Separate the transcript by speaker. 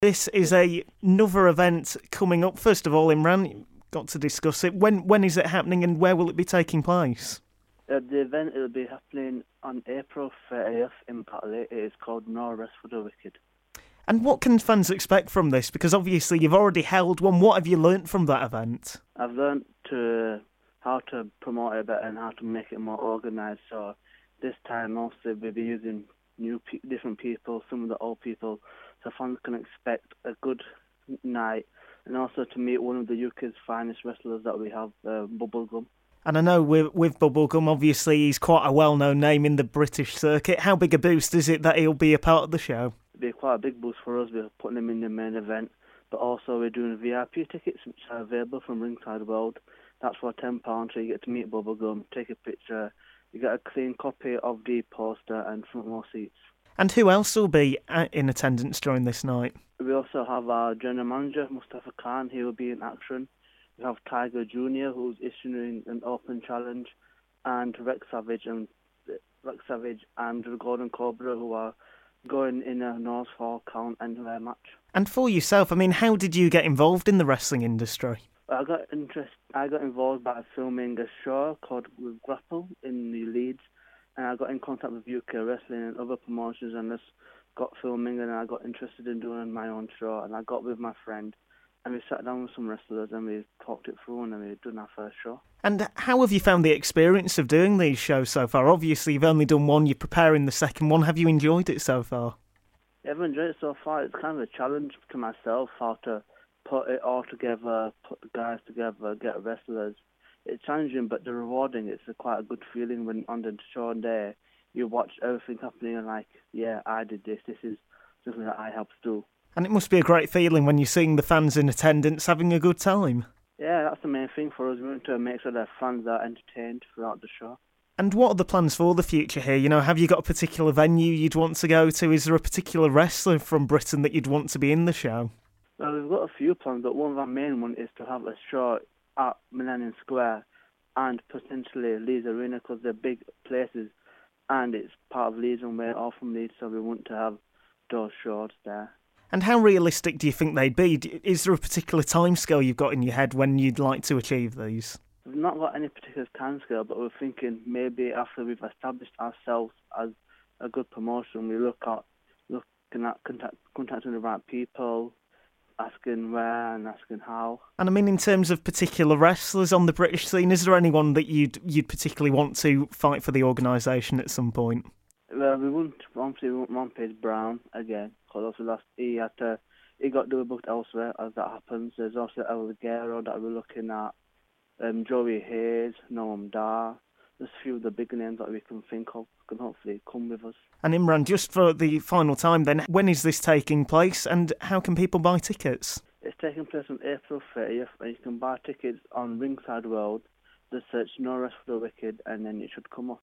Speaker 1: This is another event coming up. First of all, Imran, you've got to discuss it. When is it happening and where will it be taking place?
Speaker 2: The event will be happening on April 30th in Batley. It is called No Rest for the Wicked.
Speaker 1: And what can fans expect from this? Because obviously you've already held one. What have you learnt from that event?
Speaker 2: I've learned how to promote it better and how to make it more organised. So this time mostly we'll be using different people, some of the old people, so fans can expect a good night and also to meet one of the UK's finest wrestlers that we have, Bubblegum.
Speaker 1: And I know with Bubblegum, obviously he's quite a well-known name in the British circuit. How big a boost is it that he'll be a part of the show?
Speaker 2: It'll be quite a big boost for us. We're putting him in the main event, but also we're doing VIP tickets which are available from Ringside World. That's for £10, so you get to meet Bubblegum, take a picture, you get a clean copy of the poster and front row seats.
Speaker 1: And who else will be in attendance during this night?
Speaker 2: We also have our general manager, Mustafa Khan. He will be in action. We have Tiger Jr., who's issuing an open challenge, and Rex Savage and the Golden Cobra, who are going in a North Fall count anywhere match.
Speaker 1: And for yourself, I mean, how did you get involved in the wrestling industry?
Speaker 2: I got involved by filming a show called With Grapple in the Leeds, and I got in contact with UK Wrestling and other promotions and just got filming, and I got interested in doing my own show, and I got with my friend and we sat down with some wrestlers and we talked it through and we've done our first show.
Speaker 1: And how have you found the experience of doing these shows so far? Obviously you've only done one, you're preparing the second one. Have you enjoyed it so far?
Speaker 2: Yeah, I've enjoyed it so far. It's kind of a challenge to myself how to put it all together, put the guys together, get wrestlers. It's challenging but they're rewarding. It's quite a good feeling when on the show and there you watch everything happening and like, yeah, I did this. This is something that I helped do.
Speaker 1: And it must be a great feeling when you're seeing the fans in attendance having a good time.
Speaker 2: Yeah, that's the main thing for us. We want to make sure that fans are entertained throughout the show.
Speaker 1: And what are the plans for the future here? You know, have you got a particular venue you'd want to go to? Is there a particular wrestler from Britain that you'd want to be in the show?
Speaker 2: Well, we've got a few plans, but one of our main ones is to have a show at Millennium Square and potentially Leeds Arena because they're big places and it's part of Leeds and we're all from Leeds, so we want to have those shows there.
Speaker 1: And how realistic do you think they'd be? Is there a particular timescale you've got in your head when you'd like to achieve these?
Speaker 2: We've not got any particular timescale, but we're thinking maybe after we've established ourselves as a good promotion, we looking at contacting the right people, asking where and asking how.
Speaker 1: And I mean, in terms of particular wrestlers on the British scene, is there anyone that you'd particularly want to fight for the organisation at some point?
Speaker 2: Well, we want Rampage Brown again, because he got double booked elsewhere as that happens. There's also El Ligero that we're looking at, Joey Hayes, Noam Dar. There's a few of the big names that we can think of can hopefully come with us.
Speaker 1: And Imran, just for the final time then, when is this taking place and how can people buy tickets?
Speaker 2: It's taking place on April 30th and you can buy tickets on Ringside World. Just search No Rest for the Wicked and then it should come up.